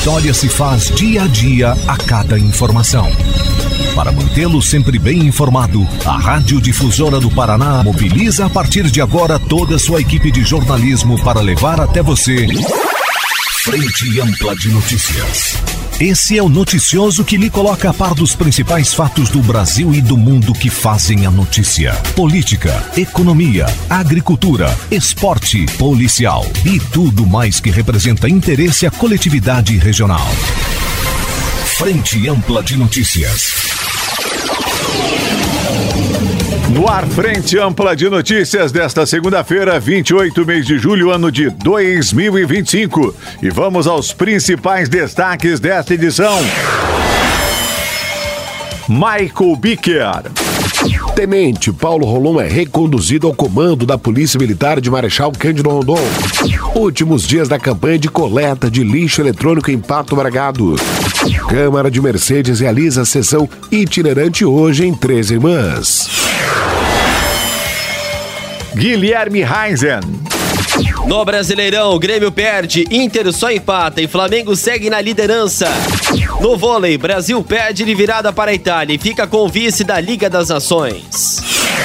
história se faz dia a dia a cada informação. Para mantê-lo sempre bem informado, a Rádio Difusora do Paraná mobiliza a partir de agora toda a sua equipe de jornalismo para levar até você Frente Ampla de Notícias. Esse é o noticioso que lhe coloca a par dos principais fatos do Brasil e do mundo que fazem a notícia. Política, economia, agricultura, esporte, policial e tudo mais que representa interesse à coletividade regional. Frente Ampla de Notícias. No ar, Frente Ampla de Notícias desta segunda-feira, 28 mês de julho, ano de 2025. E vamos aos principais destaques desta edição. Michael Bicker. Tenente Paulo Rolon é reconduzido ao comando da Polícia Militar de Marechal Cândido Rondon. Últimos dias da campanha de coleta de lixo eletrônico em Pato Bragado. Câmara de Mercedes realiza a sessão itinerante hoje em Três Irmãs. Guilherme Reisen. No Brasileirão, o Grêmio perde, Inter só empata e Flamengo segue na liderança. No vôlei, Brasil perde de virada para a Itália e fica com o vice da Liga das Nações.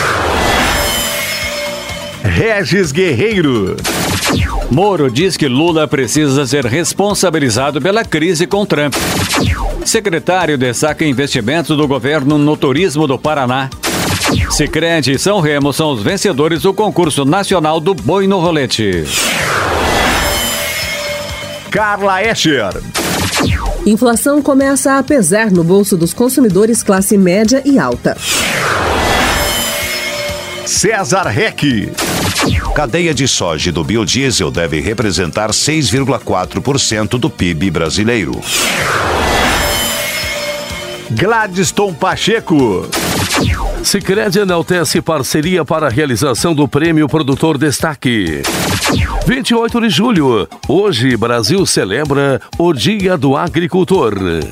Regis Guerreiro. Moro diz que Lula precisa ser responsabilizado pela crise com Trump. Secretário destaca investimentos do governo no turismo do Paraná. Sicredi e São Remo são os vencedores do concurso nacional do boi no rolete. Carla Escher. Inflação começa a pesar no bolso dos consumidores classe média e alta. César Reck. Cadeia de soja do biodiesel deve representar 6,4% do PIB brasileiro. Gladstone Pacheco. Sicredi enaltece parceria para a realização do Prêmio Produtor Destaque. 28 de julho, hoje Brasil celebra o Dia do Agricultor.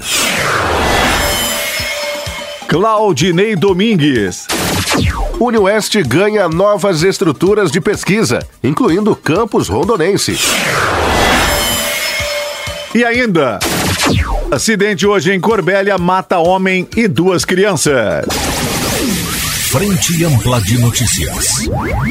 Claudinei Domingues. Unioeste ganha novas estruturas de pesquisa, incluindo o campus rondonense. E ainda, acidente hoje em Corbélia mata homem e 2 crianças. Frente Ampla de Notícias.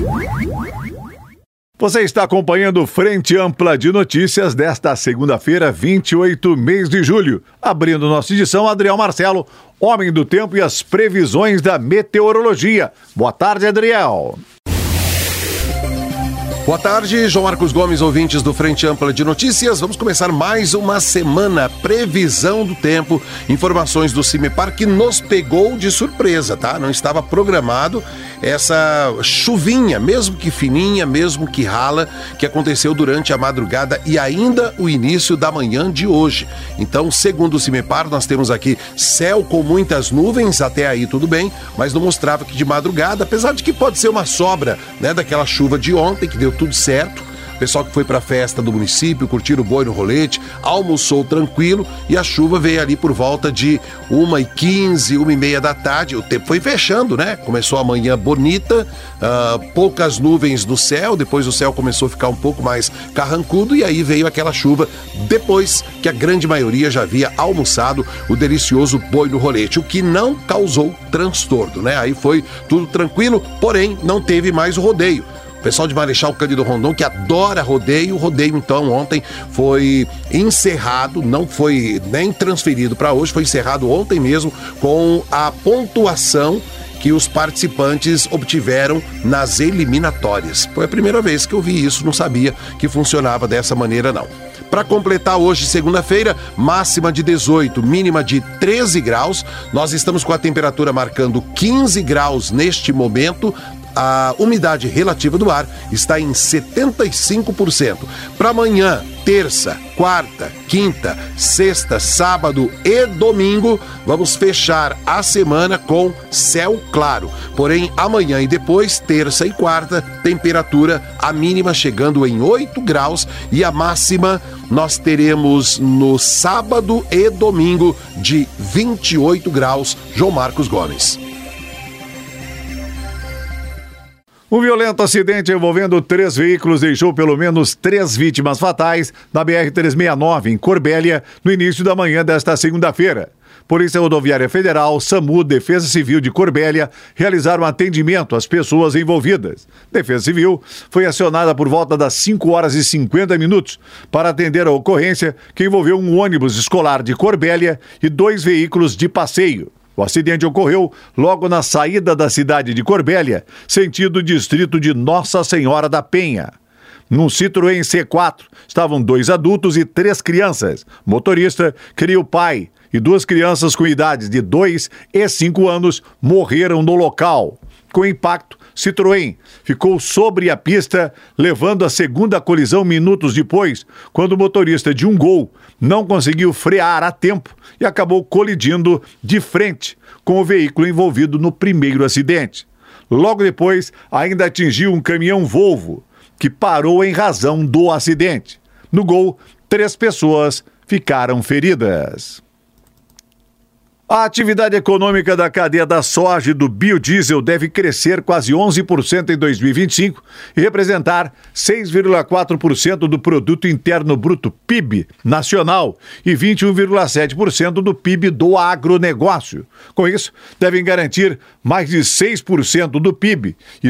Você está acompanhando Frente Ampla de Notícias desta segunda-feira, 28 mês de julho. Abrindo nossa edição, Adriel Marcelo, homem do tempo e as previsões da meteorologia. Boa tarde, Adriel. Boa tarde, João Marcos Gomes, ouvintes do Frente Ampla de Notícias. Vamos começar mais uma semana, previsão do tempo, informações do CIMEPAR que nos pegou de surpresa, tá? Não estava programado essa chuvinha, mesmo que fininha, mesmo que rala, que aconteceu durante a madrugada e ainda o início da manhã de hoje. Então, segundo o CIMEPAR, nós temos aqui céu com muitas nuvens, até aí tudo bem, mas não mostrava que de madrugada, apesar de que pode ser uma sobra, né, daquela chuva de ontem, que deu tudo certo. O pessoal que foi para a festa do município, curtir o boi no rolete, almoçou tranquilo e a chuva veio ali por volta de 1h15, 1h30 da tarde. O tempo foi fechando, né? Começou a manhã bonita, poucas nuvens no céu, depois o céu começou a ficar um pouco mais carrancudo e aí veio aquela chuva depois que a grande maioria já havia almoçado o delicioso boi no rolete, o que não causou transtorno, né? Aí foi tudo tranquilo, porém não teve mais o rodeio. Pessoal de Marechal Cândido Rondon, que adora rodeio, o rodeio então ontem foi encerrado, não foi nem transferido para hoje, foi encerrado ontem mesmo com a pontuação que os participantes obtiveram nas eliminatórias. Foi a primeira vez que eu vi isso, não sabia que funcionava dessa maneira não. Para completar hoje, segunda-feira, máxima de 18, mínima de 13 graus, nós estamos com a temperatura marcando 15 graus neste momento. A umidade relativa do ar está em 75%. Para amanhã, terça, quarta, quinta, sexta, sábado e domingo, vamos fechar a semana com céu claro. Porém, amanhã e depois, terça e quarta, temperatura a mínima chegando em 8 graus e a máxima nós teremos no sábado e domingo de 28 graus. João Marcos Gomes. Um violento acidente envolvendo 3 veículos deixou pelo menos 3 vítimas fatais na BR-369, em Corbélia, no início da manhã desta segunda-feira. Polícia Rodoviária Federal, SAMU, Defesa Civil de Corbélia realizaram atendimento às pessoas envolvidas. Defesa Civil foi acionada por volta das 5h50 para atender a ocorrência que envolveu um ônibus escolar de Corbélia e 2 veículos de passeio. O acidente ocorreu logo na saída da cidade de Corbélia, sentido distrito de Nossa Senhora da Penha. Num Citroën C4 estavam 2 adultos e 3 crianças. O motorista, que era o pai, e 2 crianças com idades de 2 e 5 anos morreram no local. Com o impacto, Citroën ficou sobre a pista, levando a segunda colisão minutos depois, quando o motorista de um Gol não conseguiu frear a tempo e acabou colidindo de frente com o veículo envolvido no primeiro acidente. Logo depois, ainda atingiu um caminhão Volvo, que parou em razão do acidente. No Gol, 3 pessoas ficaram feridas. A atividade econômica da cadeia da soja e do biodiesel deve crescer quase 11% em 2025 e representar 6,4% do Produto Interno Bruto, PIB, nacional e 21,7% do PIB do agronegócio. Com isso, devem garantir mais de 6% do PIB e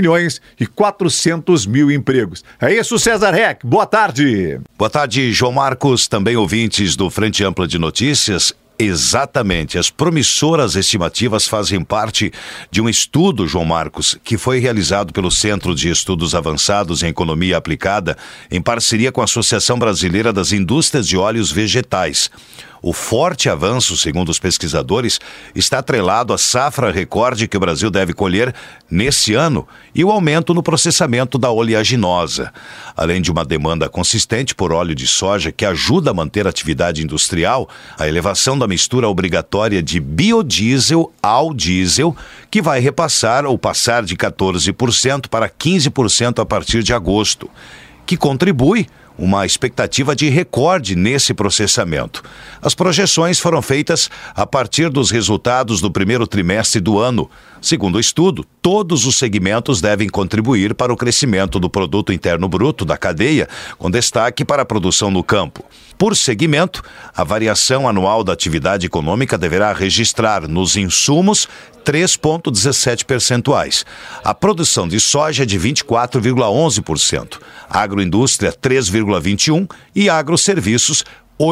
2.400.000 empregos. É isso, César Reck. Boa tarde. Boa tarde, João Marcos, também ouvintes do Frente Ampla de Notícias. Exatamente, as promissoras estimativas fazem parte de um estudo, João Marcos, que foi realizado pelo Centro de Estudos Avançados em Economia Aplicada, em parceria com a Associação Brasileira das Indústrias de Óleos Vegetais. O forte avanço, segundo os pesquisadores, está atrelado à safra recorde que o Brasil deve colher nesse ano e o aumento no processamento da oleaginosa. Além de uma demanda consistente por óleo de soja que ajuda a manter a atividade industrial, a elevação da mistura obrigatória de biodiesel ao diesel, que vai repassar ou passar de 14% para 15% a partir de agosto, que contribui uma expectativa de recorde nesse processamento. As projeções foram feitas a partir dos resultados do primeiro trimestre do ano. Segundo o estudo, todos os segmentos devem contribuir para o crescimento do Produto Interno Bruto da cadeia, com destaque para a produção no campo. Por segmento, a variação anual da atividade econômica deverá registrar nos insumos 3,17 percentuais. A produção de soja de 24,11%, agroindústria 3,21% e agroserviços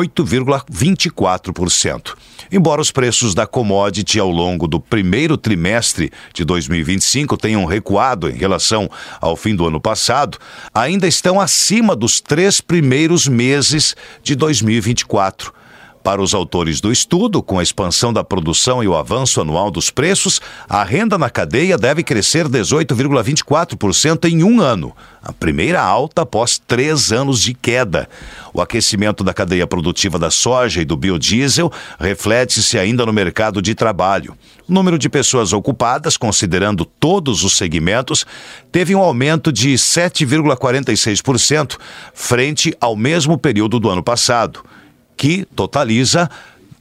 8,24%. Embora os preços da commodity ao longo do primeiro trimestre de 2025 tenham recuado em relação ao fim do ano passado, ainda estão acima dos 3 primeiros meses de 2024. Para os autores do estudo, com a expansão da produção e o avanço anual dos preços, a renda na cadeia deve crescer 18,24% em um ano, a primeira alta após 3 anos de queda. O aquecimento da cadeia produtiva da soja e do biodiesel reflete-se ainda no mercado de trabalho. O número de pessoas ocupadas, considerando todos os segmentos, teve um aumento de 7,46% frente ao mesmo período do ano passado, que totaliza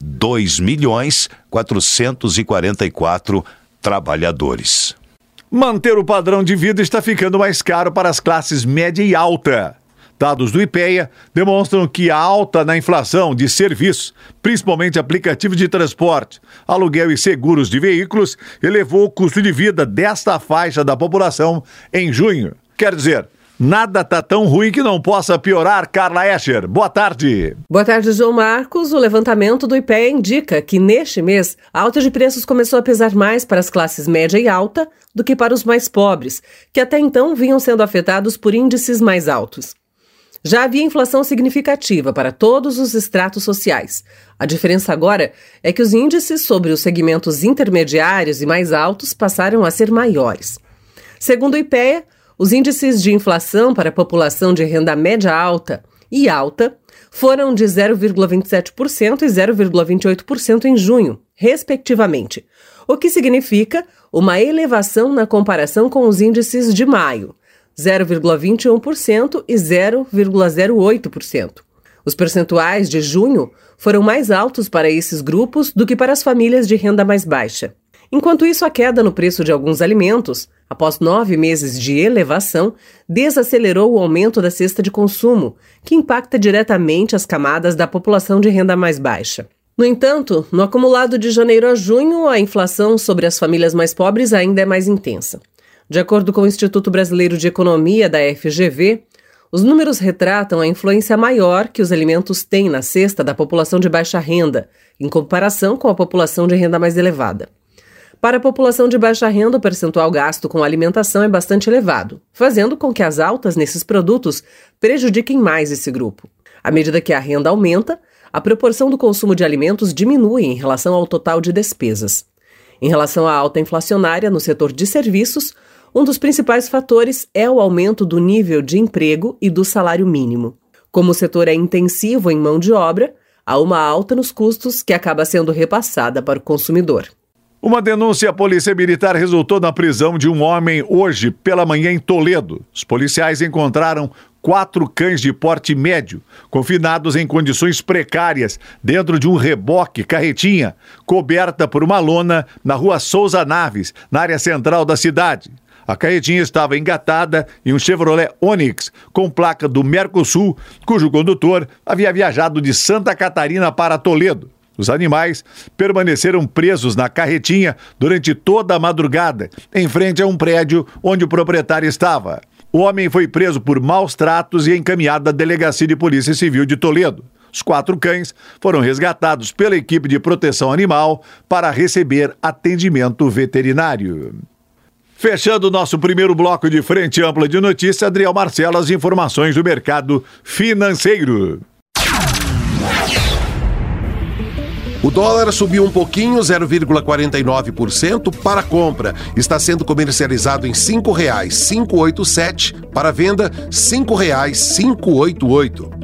2.444 trabalhadores. Manter o padrão de vida está ficando mais caro para as classes média e alta. Dados do IPEA demonstram que a alta na inflação de serviços, principalmente aplicativos de transporte, aluguel e seguros de veículos, elevou o custo de vida desta faixa da população em junho. Quer dizer, nada tá tão ruim que não possa piorar. Carla Escher, boa tarde. Boa tarde, João Marcos. O levantamento do IPEA indica que, neste mês, a alta de preços começou a pesar mais para as classes média e alta do que para os mais pobres, que até então vinham sendo afetados por índices mais altos. Já havia inflação significativa para todos os estratos sociais. A diferença agora é que os índices sobre os segmentos intermediários e mais altos passaram a ser maiores. Segundo o IPEA, os índices de inflação para a população de renda média alta e alta foram de 0,27% e 0,28% em junho, respectivamente, o que significa uma elevação na comparação com os índices de maio, 0,21% e 0,08%. Os percentuais de junho foram mais altos para esses grupos do que para as famílias de renda mais baixa. Enquanto isso, a queda no preço de alguns alimentos, após 9 meses de elevação, desacelerou o aumento da cesta de consumo, que impacta diretamente as camadas da população de renda mais baixa. No entanto, no acumulado de janeiro a junho, a inflação sobre as famílias mais pobres ainda é mais intensa. De acordo com o Instituto Brasileiro de Economia da FGV, os números retratam a influência maior que os alimentos têm na cesta da população de baixa renda, em comparação com a população de renda mais elevada. Para a população de baixa renda, o percentual gasto com alimentação é bastante elevado, fazendo com que as altas nesses produtos prejudiquem mais esse grupo. À medida que a renda aumenta, a proporção do consumo de alimentos diminui em relação ao total de despesas. Em relação à alta inflacionária no setor de serviços, um dos principais fatores é o aumento do nível de emprego e do salário mínimo. Como o setor é intensivo em mão de obra, há uma alta nos custos que acaba sendo repassada para o consumidor. Uma denúncia à Polícia Militar resultou na prisão de um homem hoje pela manhã em Toledo. Os policiais encontraram 4 cães de porte médio, confinados em condições precárias, dentro de um reboque carretinha, coberta por uma lona na rua Souza Naves, na área central da cidade. A carretinha estava engatada em um Chevrolet Onix com placa do Mercosul, cujo condutor havia viajado de Santa Catarina para Toledo. Os animais permaneceram presos na carretinha durante toda a madrugada, em frente a um prédio onde o proprietário estava. O homem foi preso por maus tratos e encaminhado à Delegacia de Polícia Civil de Toledo. Os 4 cães foram resgatados pela equipe de proteção animal para receber atendimento veterinário. Fechando o nosso primeiro bloco de Frente Ampla de Notícias, Adriel Marcelo, as informações do mercado financeiro. O dólar subiu um pouquinho, 0,49% para compra. Está sendo comercializado em R$ 5,587. Para venda, R$ 5,588.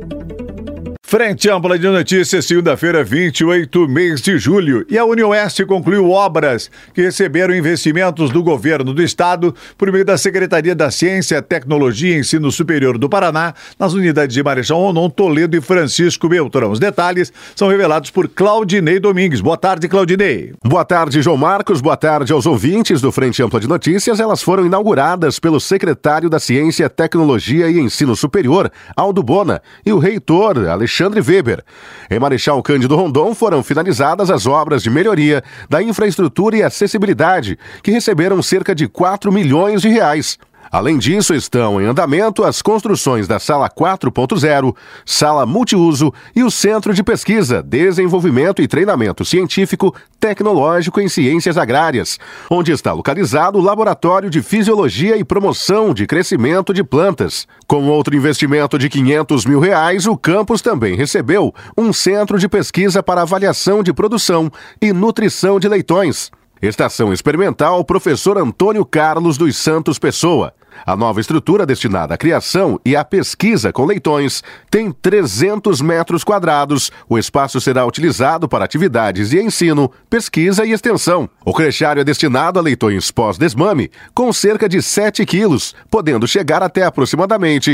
Frente Ampla de Notícias, segunda-feira, 28 mês de julho. E a Unioeste concluiu obras que receberam investimentos do governo do estado por meio da Secretaria da Ciência, Tecnologia e Ensino Superior do Paraná, nas unidades de Marechal Rondon, Toledo e Francisco Beltrão. Os detalhes são revelados por Claudinei Domingues. Boa tarde, Claudinei. Boa tarde, João Marcos. Boa tarde aos ouvintes do Frente Ampla de Notícias. Elas foram inauguradas pelo secretário da Ciência, Tecnologia e Ensino Superior, Aldo Bona, e o reitor, Alexandre Weber. Em Marechal Cândido Rondon foram finalizadas as obras de melhoria da infraestrutura e acessibilidade, que receberam cerca de 4 milhões de reais. Além disso, estão em andamento as construções da Sala 4.0, Sala Multiuso e o Centro de Pesquisa, Desenvolvimento e Treinamento Científico Tecnológico em Ciências Agrárias, onde está localizado o Laboratório de Fisiologia e Promoção de Crescimento de Plantas. Com outro investimento de R$500 mil, o campus também recebeu um centro de pesquisa para avaliação de produção e nutrição de leitões. Estação Experimental Professor Antônio Carlos dos Santos Pessoa. A nova estrutura destinada à criação e à pesquisa com leitões tem 300 metros quadrados. O espaço será utilizado para atividades de ensino, pesquisa e extensão. O crecheário é destinado a leitões pós-desmame, com cerca de 7 quilos, podendo chegar até aproximadamente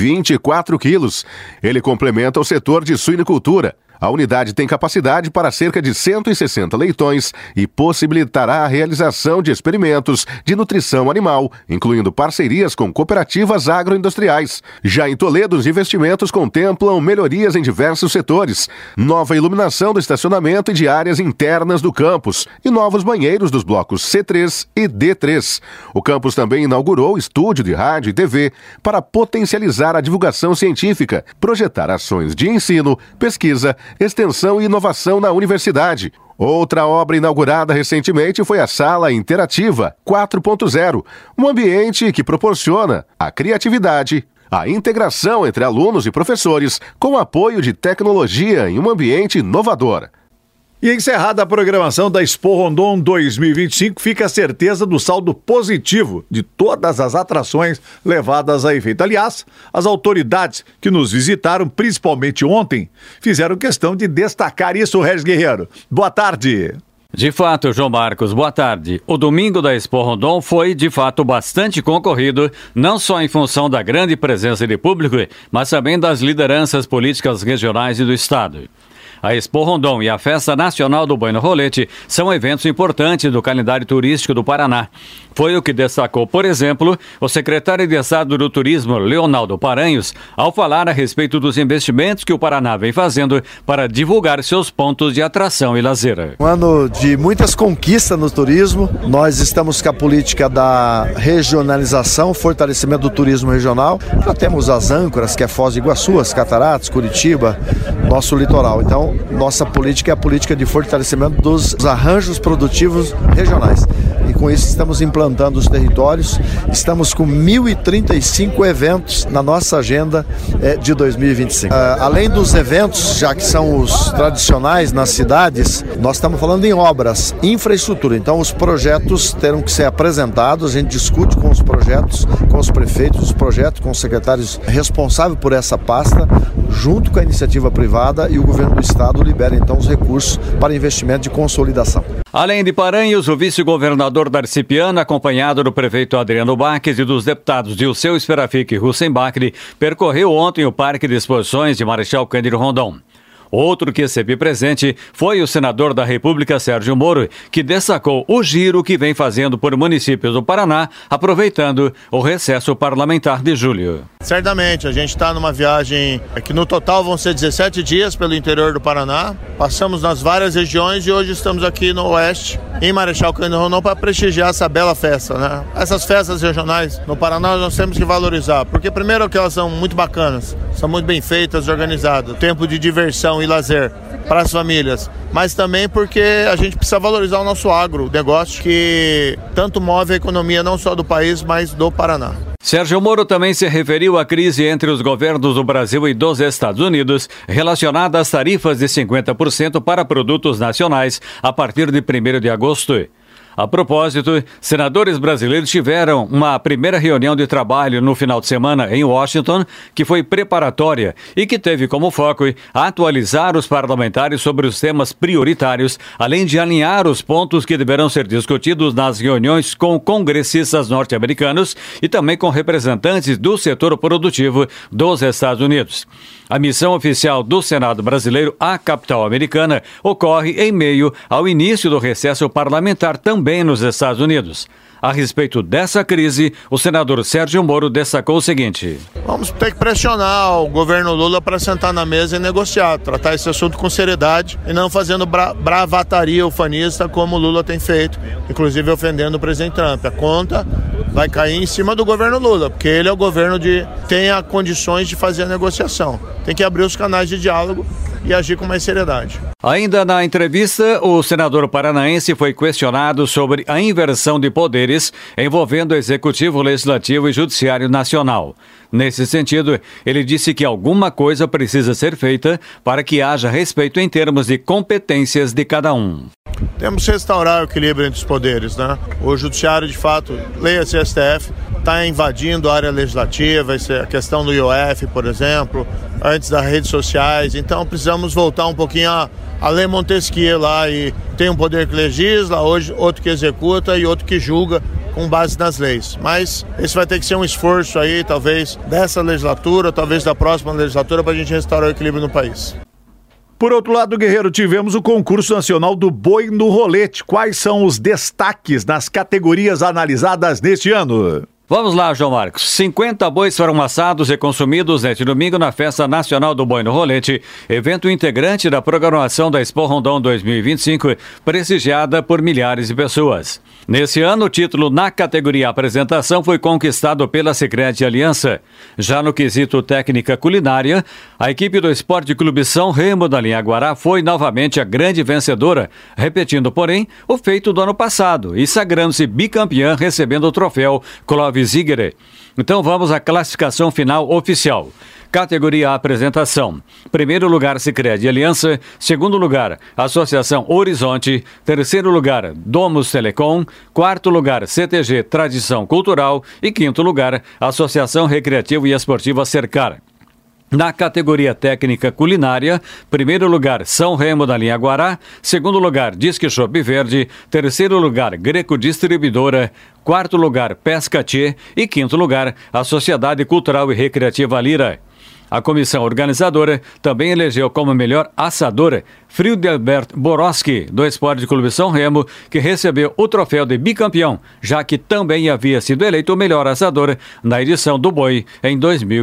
24 quilos. Ele complementa o setor de suinicultura. A unidade tem capacidade para cerca de 160 leitões e possibilitará a realização de experimentos de nutrição animal, incluindo parcerias com cooperativas agroindustriais. Já em Toledo, os investimentos contemplam melhorias em diversos setores, nova iluminação do estacionamento e de áreas internas do campus e novos banheiros dos blocos C3 e D3. O campus também inaugurou estúdio de rádio e TV para potencializar a divulgação científica, projetar ações de ensino, pesquisa, extensão e inovação na universidade. Outra obra inaugurada recentemente foi a Sala Interativa 4.0, um ambiente que proporciona a criatividade, a integração entre alunos e professores com apoio de tecnologia em um ambiente inovador. E encerrada a programação da Expo Rondon 2025, fica a certeza do saldo positivo de todas as atrações levadas a efeito. Aliás, as autoridades que nos visitaram, principalmente ontem, fizeram questão de destacar isso, Regis Guerreiro. Boa tarde. De fato, João Marcos, boa tarde. O domingo da Expo Rondon foi, de fato, bastante concorrido, não só em função da grande presença de público, mas também das lideranças políticas regionais e do Estado. A Expo Rondon e a Festa Nacional do Boi no Rolete são eventos importantes do calendário turístico do Paraná. Foi o que destacou, por exemplo, o secretário de Estado do Turismo, Leonardo Paranhos, ao falar a respeito dos investimentos que o Paraná vem fazendo para divulgar seus pontos de atração e lazer. Um ano de muitas conquistas no turismo. Nós estamos com a política da regionalização, fortalecimento do turismo regional. Já temos as âncoras, que é Foz do Iguaçu, as Cataratas, Curitiba, nosso litoral. Então, nossa política é a política de fortalecimento dos arranjos produtivos regionais. E com isso estamos implantando os territórios. Estamos com 1.035 eventos na nossa agenda de 2025. Além dos eventos, já que são os tradicionais nas cidades, nós estamos falando em obras, infraestrutura. Então os projetos terão que ser apresentados, a gente discute com os projetos, com os prefeitos, os projetos, com os secretários responsáveis por essa pasta, junto com a iniciativa privada, e o governo do estado libera então os recursos para investimento de consolidação. Além de Paranhos, o vice-governador Darcy Piana, acompanhado do prefeito Adriano Baques e dos deputados Dilceu Sperafik e Hussein Bakri, percorreu ontem o Parque de Exposições de Marechal Cândido Rondon. Outro que esteve presente foi o senador da República, Sérgio Moro, que destacou o giro que vem fazendo por municípios do Paraná, aproveitando o recesso parlamentar de julho. Certamente, a gente está numa viagem que no total vão ser 17 dias pelo interior do Paraná. Passamos nas várias regiões e hoje estamos aqui no Oeste, em Marechal Cândido Rondon, para prestigiar essa bela festa, né? Essas festas regionais no Paraná nós temos que valorizar, porque primeiro que elas são muito bacanas, são muito bem feitas, organizadas, tempo de diversão e lazer para as famílias, mas também porque a gente precisa valorizar o nosso agro, o negócio que tanto move a economia não só do país, mas do Paraná. Sérgio Moro também se referiu à crise entre os governos do Brasil e dos Estados Unidos, relacionada às tarifas de 50% para produtos nacionais a partir de 1º de agosto. A propósito, senadores brasileiros tiveram uma primeira reunião de trabalho no final de semana em Washington, que foi preparatória e que teve como foco atualizar os parlamentares sobre os temas prioritários, além de alinhar os pontos que deverão ser discutidos nas reuniões com congressistas norte-americanos e também com representantes do setor produtivo dos Estados Unidos. A missão oficial do Senado brasileiro à capital americana ocorre em meio ao início do recesso parlamentar também nos Estados Unidos. A respeito dessa crise, o senador Sérgio Moro destacou o seguinte: vamos ter que pressionar o governo Lula para sentar na mesa e negociar, tratar esse assunto com seriedade e não fazendo bravataria ufanista como o Lula tem feito, inclusive ofendendo o presidente Trump. A conta vai cair em cima do governo Lula, porque ele é o governo que tem as condições de fazer a negociação. Tem que abrir os canais de diálogo e agir com mais seriedade. Ainda na entrevista, o senador paranaense foi questionado sobre a inversão de poderes envolvendo o Executivo, Legislativo e Judiciário Nacional. Nesse sentido, ele disse que alguma coisa precisa ser feita para que haja respeito em termos de competências de cada um. Temos que restaurar o equilíbrio entre os poderes, né? O Judiciário, de fato, leia-se STF, está invadindo a área legislativa, a questão do IOF, por exemplo, antes das redes sociais. Então precisamos voltar um pouquinho a lei Montesquieu lá, e tem um poder que legisla, hoje outro que executa e outro que julga com base nas leis. Mas esse vai ter que ser um esforço aí, talvez, dessa legislatura, talvez da próxima legislatura, para a gente restaurar o equilíbrio no país. Por outro lado, Guerreiro, tivemos o concurso nacional do Boi no Rolete. Quais são os destaques nas categorias analisadas neste ano? Vamos lá, João Marcos. 50 bois foram assados e consumidos neste domingo na Festa Nacional do Boi no Rolete, evento integrante da programação da Expo Rondon 2025, prestigiada por milhares de pessoas. Nesse ano, o título na categoria apresentação foi conquistado pela Sicredi Aliança. Já no quesito técnica culinária, a equipe do Esporte Clube São Remo da linha Guará foi novamente a grande vencedora, repetindo, porém, o feito do ano passado e sagrando-se bicampeã, recebendo o troféu Clóvis Ziegler. Então vamos à classificação final oficial. Categoria apresentação. Primeiro lugar, Sicredi Aliança. Segundo lugar, Associação Horizonte. Terceiro lugar, Domus Telecom. Quarto lugar, CTG Tradição Cultural. E quinto lugar, Associação Recreativa e Esportiva Cercar. Na categoria técnica culinária, primeiro lugar, São Remo da linha Guará. Segundo lugar, Disque Shop Verde. Terceiro lugar, Greco Distribuidora. Quarto lugar, Pesca Tchê. E quinto lugar, a Sociedade Cultural e Recreativa Lira. A comissão organizadora também elegeu como melhor assadora Friedelbert Borowski, do Esporte Clube São Remo, que recebeu o troféu de bicampeão, já que também havia sido eleito o melhor assador na edição do Boi em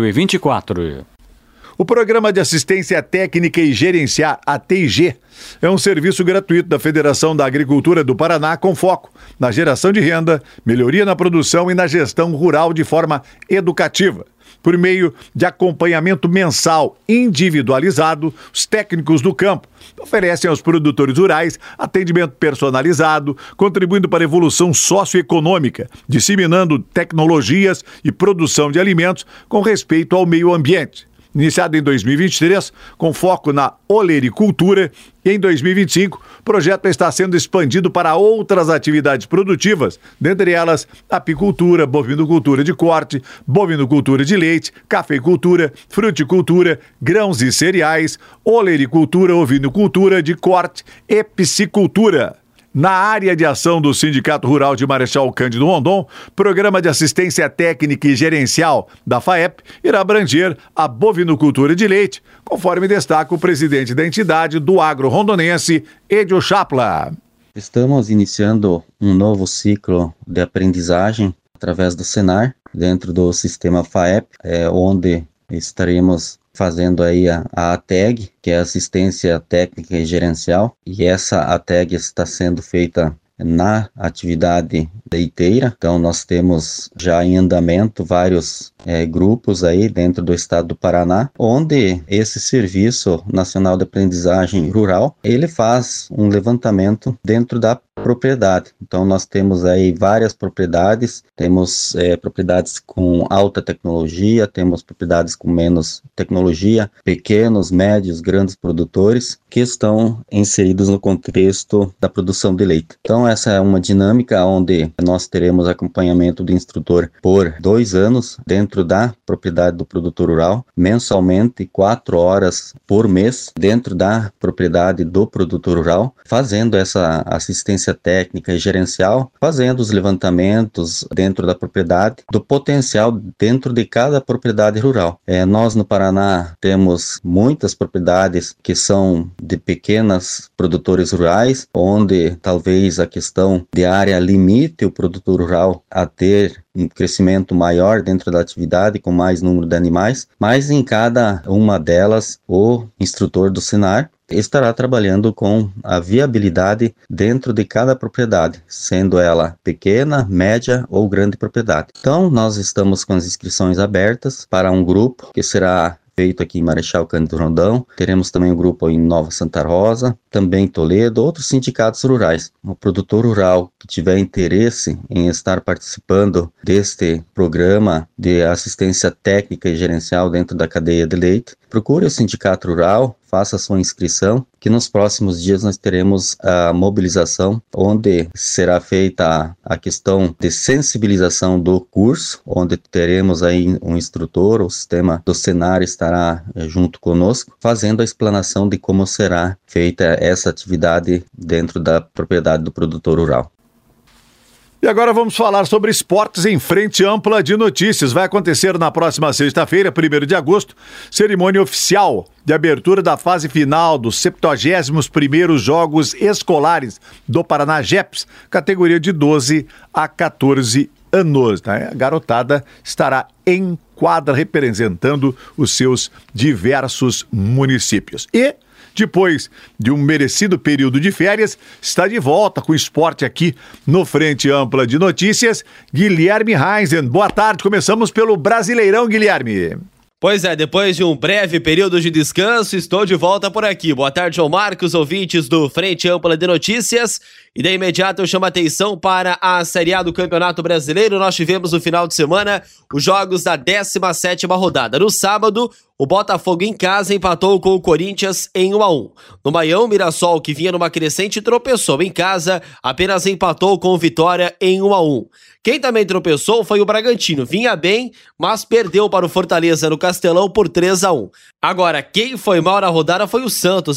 2024. O Programa de Assistência Técnica e Gerenciar, ATG, é um serviço gratuito da Federação da Agricultura do Paraná com foco na geração de renda, melhoria na produção e na gestão rural de forma educativa. Por meio de acompanhamento mensal individualizado, os técnicos do campo oferecem aos produtores rurais atendimento personalizado, contribuindo para a evolução socioeconômica, disseminando tecnologias e produção de alimentos com respeito ao meio ambiente. Iniciado em 2023, com foco na olericultura, e em 2025, o projeto está sendo expandido para outras atividades produtivas, dentre elas apicultura, bovinocultura de corte, bovinocultura de leite, cafeicultura, fruticultura, grãos e cereais, olericultura, ovinocultura de corte e piscicultura. Na área de ação do Sindicato Rural de Marechal Cândido Rondon, Programa de Assistência Técnica e Gerencial da FAEP irá abranger a bovinocultura de leite, conforme destaca o presidente da entidade do agro rondonense, Edio Chapla. Estamos iniciando um novo ciclo de aprendizagem através do Senar, dentro do sistema FAEP, onde estaremos fazendo aí a ATEG, que é Assistência Técnica e Gerencial, e essa ATEG está sendo feita na atividade leiteira. Então nós temos já em andamento vários grupos aí dentro do estado do Paraná, onde esse Serviço Nacional de Aprendizagem Rural, ele faz um levantamento dentro da propriedade. Então nós temos aí várias propriedades, temos propriedades com alta tecnologia, temos propriedades com menos tecnologia, pequenos, médios, grandes produtores que estão inseridos no contexto da produção de leite. Então essa é uma dinâmica onde nós teremos acompanhamento do instrutor por 2 anos dentro da propriedade do produtor rural, mensalmente 4 horas por mês dentro da propriedade do produtor rural, fazendo essa assistência técnica e gerencial, fazendo os levantamentos dentro da propriedade, do potencial dentro de cada propriedade rural. Nós no Paraná temos muitas propriedades que são de pequenas produtores rurais, onde talvez a questão de área limite o produtor rural a ter um crescimento maior dentro da atividade, com mais número de animais, mas em cada uma delas o instrutor do Senar estará trabalhando com a viabilidade dentro de cada propriedade, sendo ela pequena, média ou grande propriedade. Então nós estamos com as inscrições abertas para um grupo que será feito aqui em Marechal Cândido Rondon. Teremos também um grupo em Nova Santa Rosa, também Toledo, outros sindicatos rurais. O produtor rural que tiver interesse em estar participando deste programa de assistência técnica e gerencial dentro da cadeia de leite, procure o sindicato rural, faça a sua inscrição, que nos próximos dias nós teremos a mobilização, onde será feita a questão de sensibilização do curso, onde teremos aí um instrutor, o sistema do Senar estará junto conosco, fazendo a explanação de como será feita essa atividade dentro da propriedade do produtor rural. E agora vamos falar sobre esportes em Frente Ampla de Notícias. Vai acontecer na próxima sexta-feira, 1º de agosto, cerimônia oficial de abertura da fase final dos 71º Jogos Escolares do Paraná GEPS, categoria de 12 a 14 anos. Né? A garotada estará em quadra representando os seus diversos municípios. E depois de um merecido período de férias, está de volta com o esporte aqui no Frente Ampla de Notícias, Guilherme Heinzen. Boa tarde, começamos pelo Brasileirão, Guilherme. Pois é, depois de um breve período de descanso, estou de volta por aqui. Boa tarde, João Marcos, ouvintes do Frente Ampla de Notícias. E de imediato eu chamo a atenção para a Série A do Campeonato Brasileiro. Nós tivemos no final de semana os jogos da 17ª rodada. No sábado, o Botafogo em casa empatou com o Corinthians em 1-1. No Maião, o Mirassol, que vinha numa crescente, tropeçou em casa, apenas empatou com o Vitória em 1-1. Quem também tropeçou foi o Bragantino. Vinha bem, mas perdeu para o Fortaleza no Castelão por 3-1. Agora, quem foi mal na rodada foi o Santos, hein?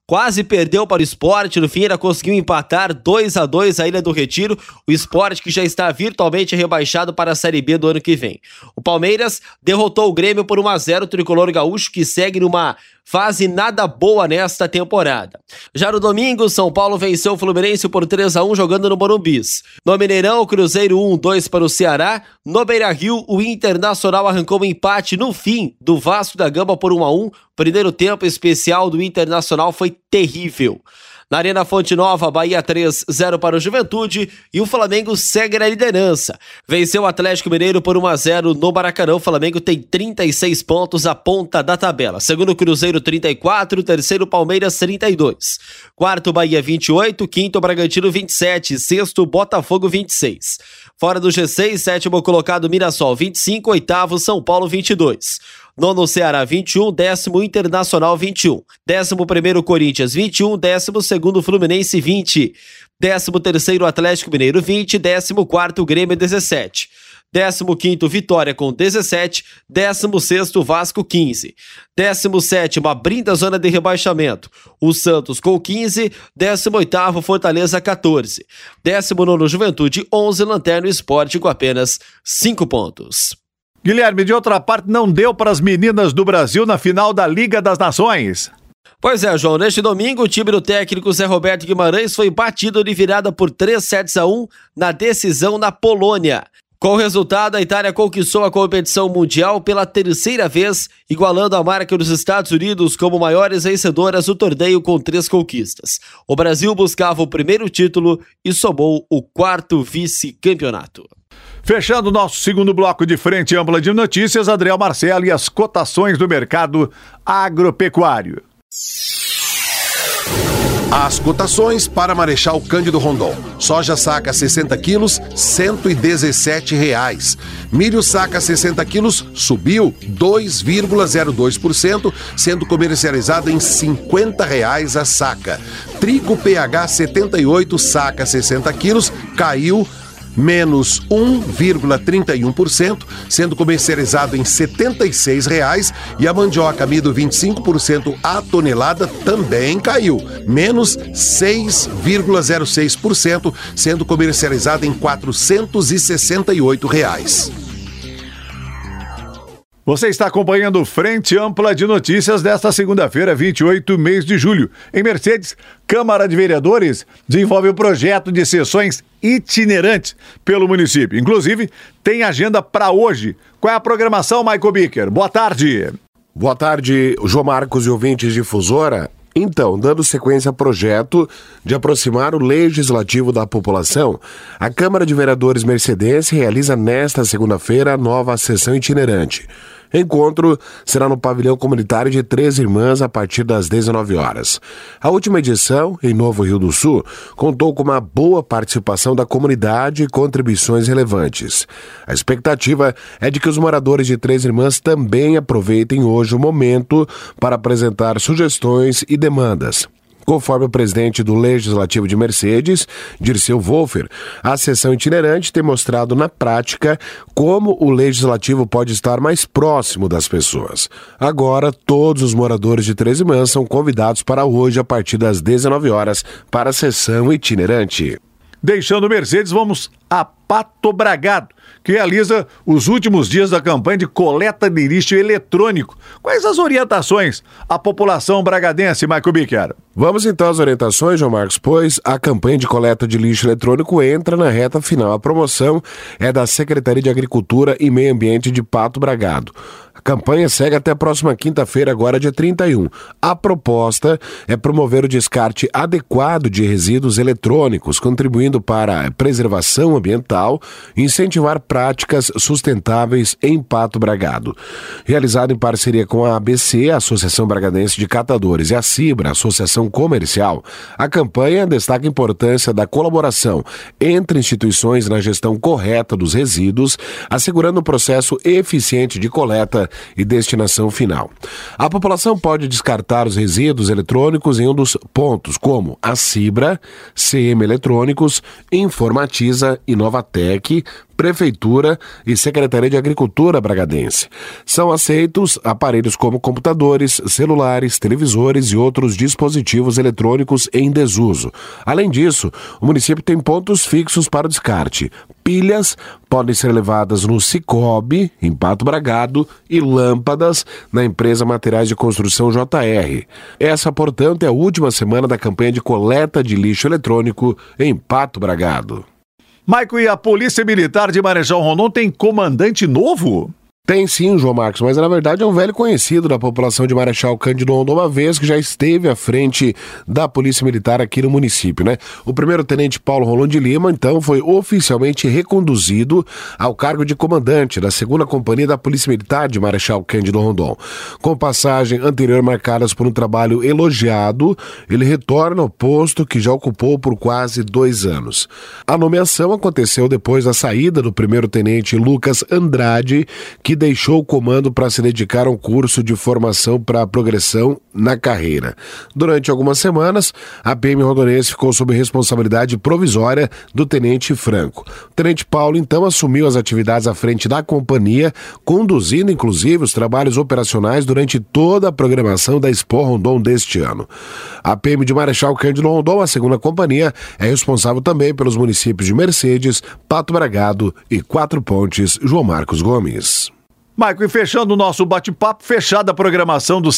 quase perdeu para o Sport, no fim ainda conseguiu empatar 2-2 a Ilha do Retiro, o Sport que já está virtualmente rebaixado para a Série B do ano que vem. O Palmeiras derrotou o Grêmio por 1-0, o tricolor gaúcho que segue numa fase nada boa nesta temporada. Já no domingo, São Paulo venceu o Fluminense por 3-1 jogando no Morumbis. No Mineirão, o Cruzeiro 1-2 para o Ceará. No Beira-Rio, o Internacional arrancou um empate no fim do Vasco da Gama por 1-1. Primeiro tempo especial do Internacional foi terrível. Na Arena Fonte Nova, Bahia 3-0 para o Juventude e o Flamengo segue na liderança. Venceu o Atlético Mineiro por 1-0 no Maracanã. O Flamengo tem 36 pontos à ponta da tabela. Segundo, Cruzeiro 34, terceiro, Palmeiras 32. Quarto, Bahia 28, quinto, Bragantino 27, sexto, Botafogo 26. Fora do G6, sétimo colocado, Mirassol 25, oitavo, São Paulo 22. Nono, Ceará 21, décimo, Internacional 21. 11º, Corinthians 21, 12º, Fluminense 20. 13º, Atlético Mineiro 20, 14º, Grêmio 17. 15º, Vitória com 17, 16º, Vasco 15. 17º, abrindo a zona de rebaixamento, o Santos com 15, 18º, Fortaleza 14. 19º, Juventude 11, Lanterna Sport com apenas 5 pontos. Guilherme, de outra parte, não deu para as meninas do Brasil na final da Liga das Nações. Pois é, João, neste domingo o time do técnico Zé Roberto Guimarães foi batido de virada por 3-1 na decisão na Polônia. Com o resultado, a Itália conquistou a competição mundial pela terceira vez, igualando a marca dos Estados Unidos como maiores vencedoras do torneio com 3 conquistas. O Brasil buscava o primeiro título e somou o 4º vice-campeonato. Fechando o nosso segundo bloco de Frente Ampla de Notícias, Adriel Marcelo e as cotações do mercado agropecuário. As cotações para Marechal Cândido Rondon. Soja saca 60 quilos, R$ 117,00. Milho saca 60 quilos, subiu 2,02%, sendo comercializado em R$ 50,00 a saca. Trigo PH 78, saca 60 quilos, caiu menos 1,31%, sendo comercializado em R$ 76,00, e a mandioca amido 25% a tonelada também caiu, menos 6,06%, sendo comercializado em R$ 468,00. Você está acompanhando Frente Ampla de Notícias desta segunda-feira, 28 mês de julho. Em Mercedes, Câmara de Vereadores desenvolve o projeto de sessões itinerantes pelo município. Inclusive, tem agenda para hoje. Qual é a programação, Michael Bicker? Boa tarde. Boa tarde, João Marcos e ouvintes Difusora. Então, dando sequência ao projeto de aproximar o legislativo da população, a Câmara de Vereadores mercedense realiza nesta segunda-feira a nova sessão itinerante. Encontro será no pavilhão comunitário de Três Irmãs a partir das 19 horas. A última edição, em Novo Rio do Sul, contou com uma boa participação da comunidade e contribuições relevantes. A expectativa é de que os moradores de Três Irmãs também aproveitem hoje o momento para apresentar sugestões e demandas. Conforme o presidente do Legislativo de Mercedes, Dirceu Wolfer, a sessão itinerante tem mostrado na prática como o Legislativo pode estar mais próximo das pessoas. Agora, todos os moradores de Três Irmãs são convidados para hoje, a partir das 19 horas, para a sessão itinerante. Deixando Mercedes, vamos a Pato Bragado, que realiza os últimos dias da campanha de coleta de lixo eletrônico. Quais as orientações à população bragadense, Michael Bicker? Vamos então às orientações, João Marcos, pois a campanha de coleta de lixo eletrônico entra na reta final. A promoção é da Secretaria de Agricultura e Meio Ambiente de Pato Bragado. A campanha segue até a próxima quinta-feira, agora dia 31. A proposta é promover o descarte adequado de resíduos eletrônicos, contribuindo para a preservação ambiental e incentivar práticas sustentáveis em Pato Bragado. Realizado em parceria com a ABC, a Associação Bragadense de Catadores, e a Cibra, a Associação Comercial, a campanha destaca a importância da colaboração entre instituições na gestão correta dos resíduos, assegurando um processo eficiente de coleta e destinação final. A população pode descartar os resíduos eletrônicos em um dos pontos, como a Cibra, CM Eletrônicos, Informatiza, Inovatec, Prefeitura e Secretaria de Agricultura bragadense. São aceitos aparelhos como computadores, celulares, televisores e outros dispositivos eletrônicos em desuso. Além disso, o município tem pontos fixos para o descarte. Pilhas podem ser levadas no Cicobi, em Pato Bragado, e lâmpadas na empresa Materiais de Construção JR. Essa, portanto, é a última semana da campanha de coleta de lixo eletrônico em Pato Bragado. Maico, e a Polícia Militar de Marechal Rondon tem comandante novo? Tem sim, João Marcos, mas na verdade é um velho conhecido da população de Marechal Cândido Rondon, uma vez que já esteve à frente da Polícia Militar aqui no município, né? O primeiro-tenente Paulo Rolando de Lima, então, foi oficialmente reconduzido ao cargo de comandante da 2ª Companhia da Polícia Militar de Marechal Cândido Rondon. Com passagem anterior marcadas por um trabalho elogiado, ele retorna ao posto que já ocupou por quase 2 anos. A nomeação aconteceu depois da saída do primeiro-tenente Lucas Andrade, que deixou o comando para se dedicar a um curso de formação para a progressão na carreira. Durante algumas semanas, a PM rondonense ficou sob responsabilidade provisória do Tenente Franco. O Tenente Paulo, então, assumiu as atividades à frente da companhia, conduzindo, inclusive, os trabalhos operacionais durante toda a programação da Expo Rondon deste ano. A PM de Marechal Cândido Rondon, a 2ª Companhia, é responsável também pelos municípios de Mercedes, Pato Bragado e 4 Pontes. João Marcos Gomes. Maico, e fechando o nosso bate-papo, fechada a programação dos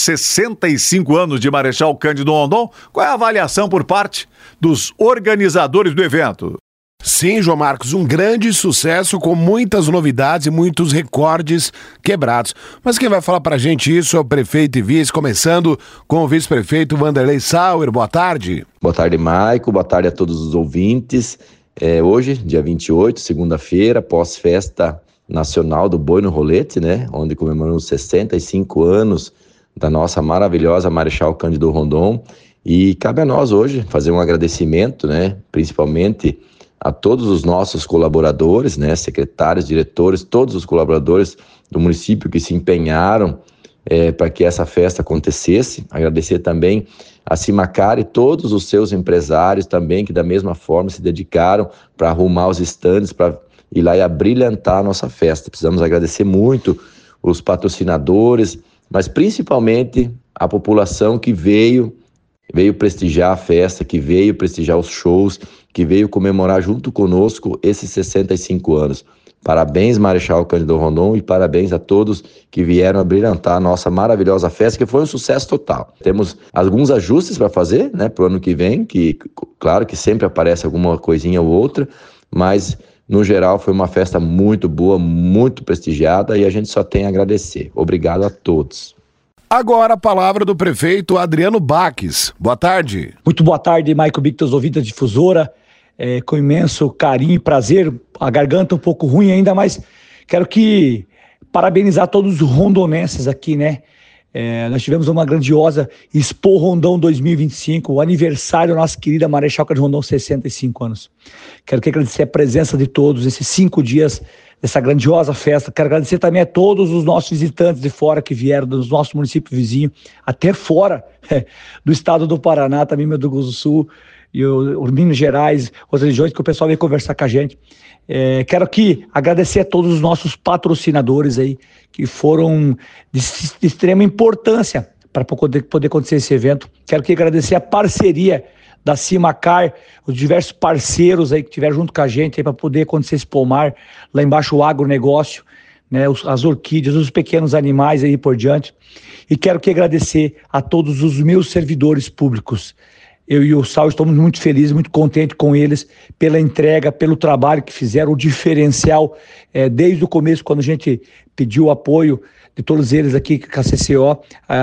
65 anos de Marechal Cândido Rondon, qual é a avaliação por parte dos organizadores do evento? Sim, João Marcos, um grande sucesso com muitas novidades e muitos recordes quebrados. Mas quem vai falar pra gente isso é o prefeito e vice, começando com o vice-prefeito Vanderlei Sauer. Boa tarde. Boa tarde, Maico. Boa tarde a todos os ouvintes. Hoje, dia 28, segunda-feira, pós-festa nacional do Boi no Rolete, né? Onde comemoramos 65 anos da nossa maravilhosa Marechal Cândido Rondon. E cabe a nós hoje fazer um agradecimento, né? Principalmente a todos os nossos colaboradores, né? Secretários, diretores, todos os colaboradores do município que se empenharam para que essa festa acontecesse. Agradecer também a Cimacar e todos os seus empresários também, que da mesma forma se dedicaram para arrumar os estandes, para ir lá e abrilhantar a nossa festa. Precisamos agradecer muito os patrocinadores, mas principalmente a população que veio prestigiar a festa, que veio prestigiar os shows, que veio comemorar junto conosco esses 65 anos. Parabéns, Marechal Cândido Rondon, e parabéns a todos que vieram abrilhantar a nossa maravilhosa festa, que foi um sucesso total. Temos alguns ajustes para fazer, né, para o ano que vem, que claro que sempre aparece alguma coisinha ou outra, mas no geral foi uma festa muito boa, muito prestigiada, e a gente só tem a agradecer. Obrigado a todos. Agora a palavra do prefeito Adriano Baques. Boa tarde. Muito boa tarde, Maico Bictos, ouvintes da Difusora. Com imenso carinho e prazer, a garganta um pouco ruim ainda, mas quero parabenizar todos os rondonenses aqui, né? Nós tivemos uma grandiosa Expo Rondon 2025, o aniversário da nossa querida Marechal Cândido Rondon, 65 anos. Quero agradecer a presença de todos esses 5 dias dessa grandiosa festa. Quero agradecer também a todos os nossos visitantes de fora que vieram do nosso município vizinho, até fora do estado do Paraná, também Mato Grosso do Sul, e o Minas Gerais, outras regiões que o pessoal veio conversar com a gente. Quero agradecer a todos os nossos patrocinadores aí, que foram de extrema importância para poder acontecer esse evento. Quero agradecer a parceria da Cimacar, os diversos parceiros aí que estiveram junto com a gente para poder acontecer esse pomar, lá embaixo o agronegócio, né, as orquídeas, os pequenos animais aí por diante. E quero agradecer a todos os meus servidores públicos. Eu e o Sal estamos muito felizes, muito contentes com eles pela entrega, pelo trabalho que fizeram, o diferencial desde o começo, quando a gente pediu o apoio de todos eles aqui com a CCO,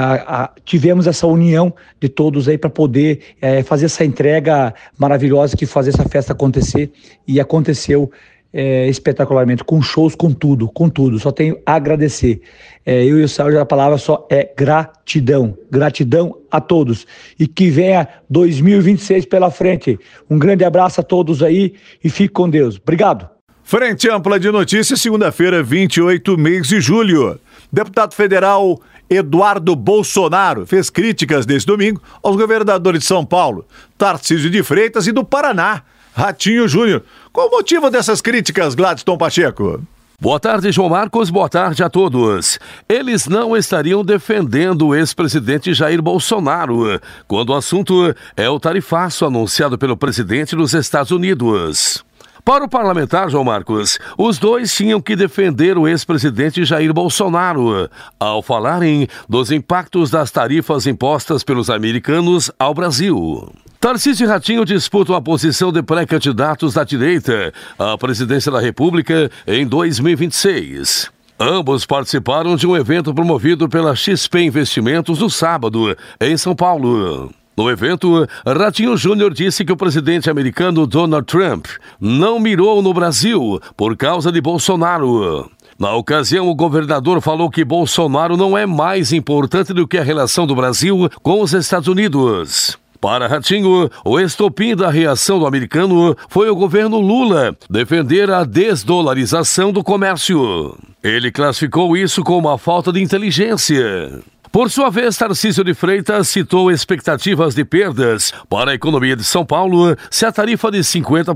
tivemos essa união de todos aí para poder fazer essa entrega maravilhosa, que fazer essa festa acontecer, e aconteceu espetacularmente, com shows, com tudo, só tenho a agradecer. Eu e o Sérgio, a palavra só é gratidão a todos, e que venha 2026 pela frente. Um grande abraço a todos aí e fique com Deus. Obrigado. Frente Ampla de Notícias, segunda-feira, 28 mês de julho. Deputado federal Eduardo Bolsonaro fez críticas neste domingo aos governadores de São Paulo, Tarcísio de Freitas, e do Paraná, Ratinho Júnior. Qual o motivo dessas críticas, Gladstone Pacheco? Boa tarde, João Marcos. Boa tarde a todos. Eles não estariam defendendo o ex-presidente Jair Bolsonaro, quando o assunto é o tarifaço anunciado pelo presidente dos Estados Unidos. Para o parlamentar, João Marcos, os dois tinham que defender o ex-presidente Jair Bolsonaro, ao falarem dos impactos das tarifas impostas pelos americanos ao Brasil. Tarcísio e Ratinho disputam a posição de pré-candidatos da direita à presidência da República em 2026. Ambos participaram de um evento promovido pela XP Investimentos no sábado, em São Paulo. No evento, Ratinho Júnior disse que o presidente americano Donald Trump não mirou no Brasil por causa de Bolsonaro. Na ocasião, o governador falou que Bolsonaro não é mais importante do que a relação do Brasil com os Estados Unidos. Para Ratinho, o estopim da reação do americano foi o governo Lula defender a desdolarização do comércio. Ele classificou isso como uma falta de inteligência. Por sua vez, Tarcísio de Freitas citou expectativas de perdas para a economia de São Paulo se a tarifa de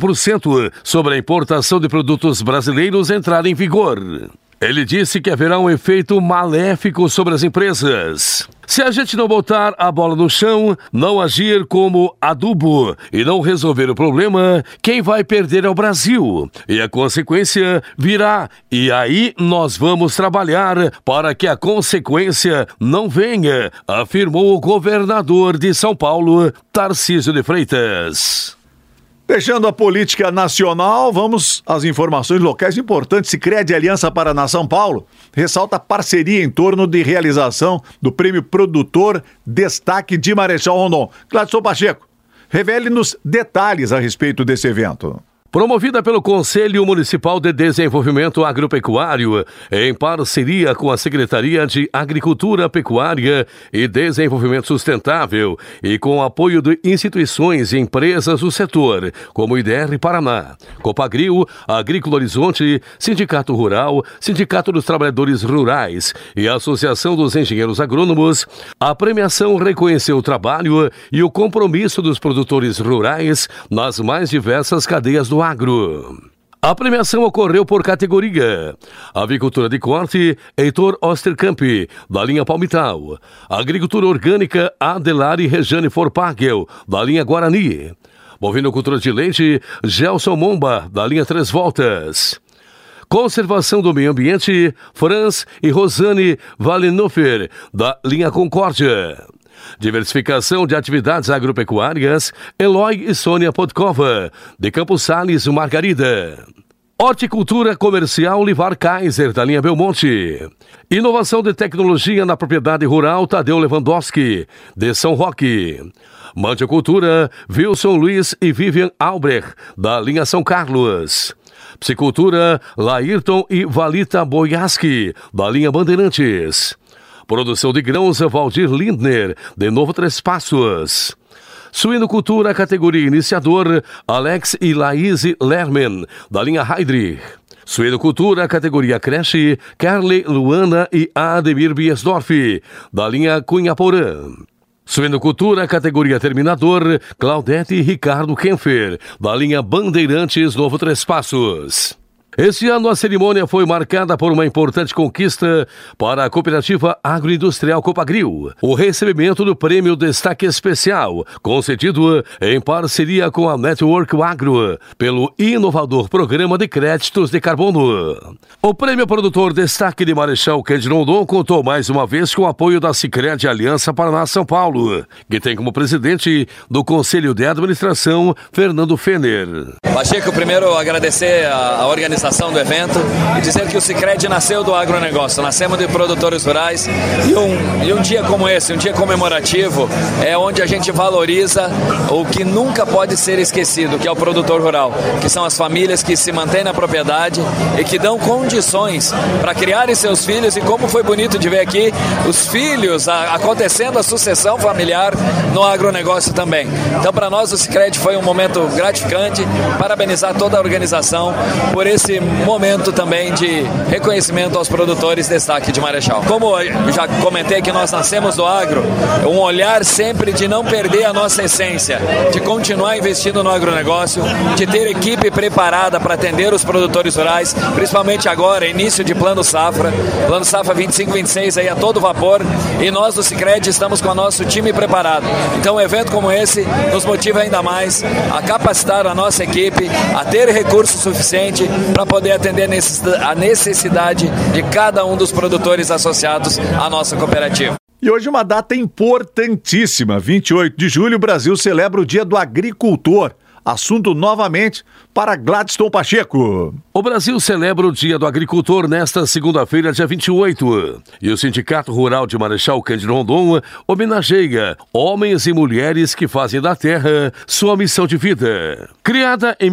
50% sobre a importação de produtos brasileiros entrar em vigor. Ele disse que haverá um efeito maléfico sobre as empresas. Se a gente não botar a bola no chão, não agir como adubo e não resolver o problema, quem vai perder é o Brasil. E a consequência virá. E aí nós vamos trabalhar para que a consequência não venha, afirmou o governador de São Paulo, Tarcísio de Freitas. Deixando a política nacional, vamos às informações locais importantes. Sicredi Aliança Paraná São Paulo ressalta a parceria em torno de realização do Prêmio Produtor Destaque de Marechal Rondon. Gladstone Pacheco, revele-nos detalhes a respeito desse evento. Promovida pelo Conselho Municipal de Desenvolvimento Agropecuário, em parceria com a Secretaria de Agricultura, Pecuária e Desenvolvimento Sustentável e com o apoio de instituições e empresas do setor, como o IDR Paraná, Copagril, Agrícola Horizonte, Sindicato Rural, Sindicato dos Trabalhadores Rurais e Associação dos Engenheiros Agrônomos, a premiação reconheceu o trabalho e o compromisso dos produtores rurais nas mais diversas cadeias do agro. A premiação ocorreu por categoria: Avicultura de corte, Heitor Osterkamp, da linha Palmital; Agricultura orgânica, Adelari Rejane Forpagel, da linha Guarani; Bovinocultura de leite, Gelson Momba, da linha Três Voltas; Conservação do Meio Ambiente, Franz e Rosane Valenhofer, da linha Concórdia; Diversificação de atividades agropecuárias, Eloy e Sônia Podkova, de Campos Sales, Margarida; Horticultura Comercial Livar Kaiser, da linha Belmonte; Inovação de Tecnologia na Propriedade Rural, Tadeu Lewandowski, de São Roque; Manticultura, Wilson Luiz e Vivian Albrecht, da linha São Carlos; Psicultura, Laírton e Valita Boyaski, da linha Bandeirantes; Produção de grãos, Valdir Lindner, de Novo Três Passos; Suinocultura, categoria iniciador, Alex e Laís Lerman, da linha Heidrich; Suinocultura, categoria creche, Carly, Luana e Ademir Biesdorf, da linha Cunhaporã; Suinocultura, categoria terminador, Claudete e Ricardo Kempfer, da linha Bandeirantes Novo Três Passos. Este ano a cerimônia foi marcada por uma importante conquista para a Cooperativa Agroindustrial Copagril, o recebimento do Prêmio Destaque Especial, concedido em parceria com a Network Agro, pelo inovador Programa de Créditos de Carbono. O Prêmio Produtor Destaque de Marechal Cândido Rondon contou mais uma vez com o apoio da Sicredi Aliança Paraná São Paulo, que tem como presidente do Conselho de Administração, Fernando Fener. Pacheco, primeiro agradecer a organização do evento e dizer que o Sicredi nasceu do agronegócio, nascemos de produtores rurais e um dia como esse, um dia comemorativo, é onde a gente valoriza o que nunca pode ser esquecido, que é o produtor rural, que são as famílias que se mantêm na propriedade e que dão condições para criarem seus filhos, e como foi bonito de ver aqui os filhos acontecendo a sucessão familiar no agronegócio também. Então, para nós o Sicredi foi um momento gratificante, parabenizar toda a organização por esse nesse momento também de reconhecimento aos produtores destaque de Marechal. Como eu já comentei que nós nascemos do agro, um olhar sempre de não perder a nossa essência, de continuar investindo no agronegócio, de ter equipe preparada para atender os produtores rurais, principalmente agora, início de Plano Safra 25-26 aí a todo vapor, e nós do Sicredi estamos com o nosso time preparado. Então um evento como esse nos motiva ainda mais a capacitar a nossa equipe, a ter recurso suficiente para poder atender a necessidade de cada um dos produtores associados à nossa cooperativa. E hoje uma data importantíssima, 28 de julho, o Brasil celebra o Dia do Agricultor. Assunto novamente para Gladstone Pacheco. O Brasil celebra o Dia do Agricultor nesta segunda-feira, dia 28. E o Sindicato Rural de Marechal Cândido Rondon homenageia homens e mulheres que fazem da terra sua missão de vida. Criada em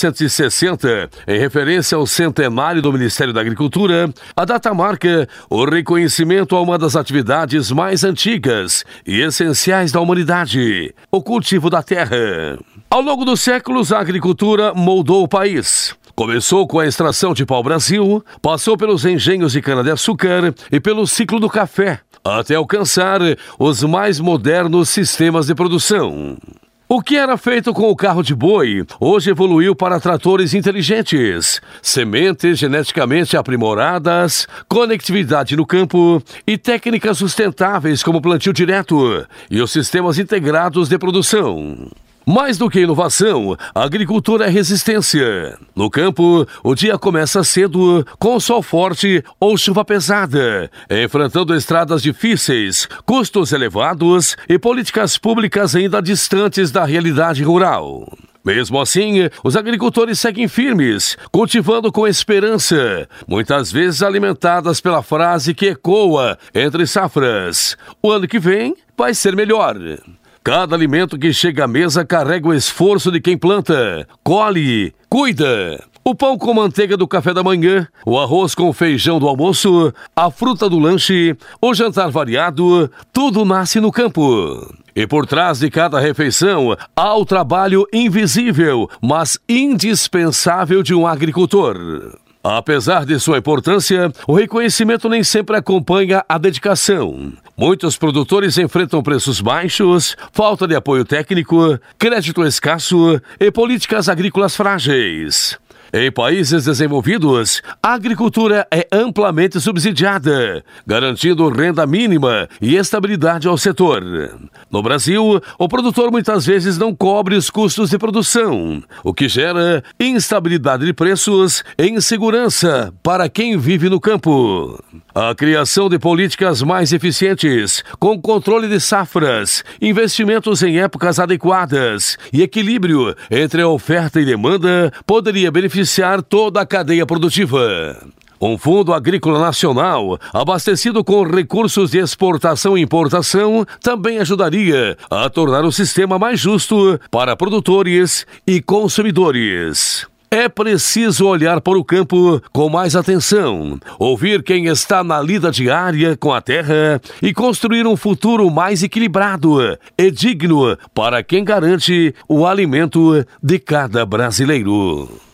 1960, em referência ao centenário do Ministério da Agricultura, a data marca o reconhecimento a uma das atividades mais antigas e essenciais da humanidade, o cultivo da terra. Ao longo dos séculos, a agricultura moldou o país. Começou com a extração de pau-brasil, passou pelos engenhos de cana-de-açúcar e pelo ciclo do café, até alcançar os mais modernos sistemas de produção. O que era feito com o carro de boi, hoje evoluiu para tratores inteligentes, sementes geneticamente aprimoradas, conectividade no campo e técnicas sustentáveis como plantio direto e os sistemas integrados de produção. Mais do que inovação, a agricultura é resistência. No campo, o dia começa cedo, com sol forte ou chuva pesada, enfrentando estradas difíceis, custos elevados e políticas públicas ainda distantes da realidade rural. Mesmo assim, os agricultores seguem firmes, cultivando com esperança, muitas vezes alimentadas pela frase que ecoa entre safras: o ano que vem vai ser melhor. Cada alimento que chega à mesa carrega o esforço de quem planta, colhe, cuida. O pão com manteiga do café da manhã, o arroz com feijão do almoço, a fruta do lanche, o jantar variado, tudo nasce no campo. E por trás de cada refeição há o trabalho invisível, mas indispensável de um agricultor. Apesar de sua importância, o reconhecimento nem sempre acompanha a dedicação. Muitos produtores enfrentam preços baixos, falta de apoio técnico, crédito escasso e políticas agrícolas frágeis. Em países desenvolvidos, a agricultura é amplamente subsidiada, garantindo renda mínima e estabilidade ao setor. No Brasil, o produtor muitas vezes não cobre os custos de produção, o que gera instabilidade de preços e insegurança para quem vive no campo. A criação de políticas mais eficientes, com controle de safras, investimentos em épocas adequadas e equilíbrio entre a oferta e demanda poderia beneficiar toda a cadeia produtiva. Um fundo agrícola nacional, abastecido com recursos de exportação e importação, também ajudaria a tornar o sistema mais justo para produtores e consumidores. É preciso olhar para o campo com mais atenção, ouvir quem está na lida diária com a terra e construir um futuro mais equilibrado e digno para quem garante o alimento de cada brasileiro.